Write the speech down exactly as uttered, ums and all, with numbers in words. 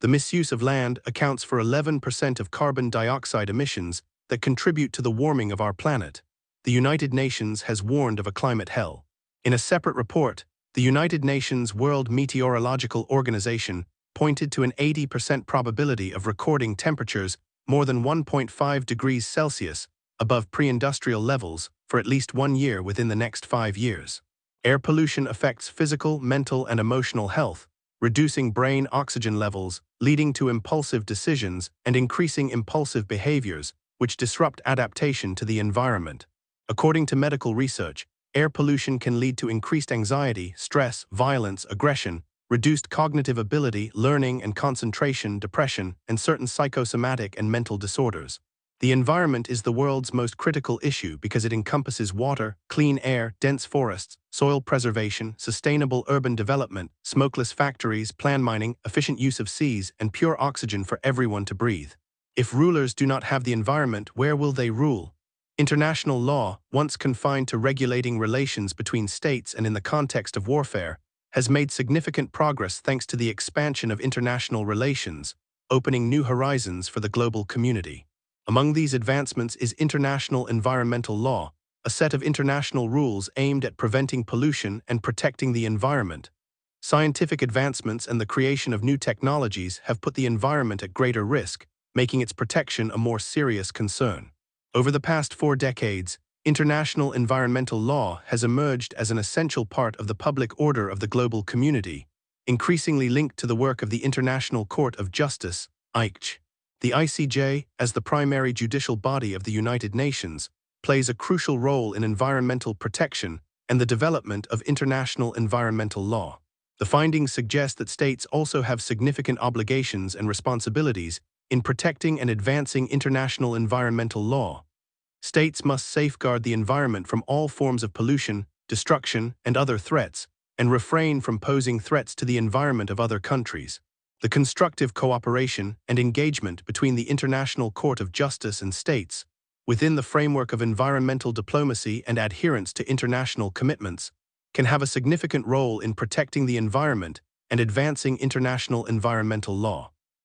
The misuse of land accounts for eleven percent of carbon dioxide emissions that contribute to the warming of our planet. The United Nations has warned of a climate hell. In a separate report, the United Nations World Meteorological Organization pointed to an eighty percent probability of recording temperatures more than one point five degrees Celsius above pre-industrial levels for at least one year within the next five years. Air pollution affects physical, mental, and emotional health, reducing brain oxygen levels, leading to impulsive decisions and increasing impulsive behaviors, which disrupt adaptation to the environment. According to medical research, air pollution can lead to increased anxiety, stress, violence, aggression, reduced cognitive ability, learning and concentration, depression, and certain psychosomatic and mental disorders. The environment is the world's most critical issue because it encompasses water, clean air, dense forests, soil preservation, sustainable urban development, smokeless factories, plan mining, efficient use of seas, and pure oxygen for everyone to breathe. If rulers do not have the environment, where will they rule? International law, once confined to regulating relations between states and in the context of warfare, has made significant progress thanks to the expansion of international relations, opening new horizons for the global community. Among these advancements is international environmental law, a set of international rules aimed at preventing pollution and protecting the environment. Scientific advancements and the creation of new technologies have put the environment at greater risk, making its protection a more serious concern. Over the past four decades, international environmental law has emerged as an essential part of the public order of the global community, increasingly linked to the work of the International Court of Justice, I C J. The I C J, as the primary judicial body of the United Nations, plays a crucial role in environmental protection and the development of international environmental law. The findings suggest that states also have significant obligations and responsibilities in protecting and advancing international environmental law. States must safeguard the environment from all forms of pollution, destruction, and other threats, and refrain from posing threats to the environment of other countries. The constructive cooperation and engagement between the International Court of Justice and states, within the framework of environmental diplomacy and adherence to international commitments, can have a significant role in protecting the environment and advancing international environmental law.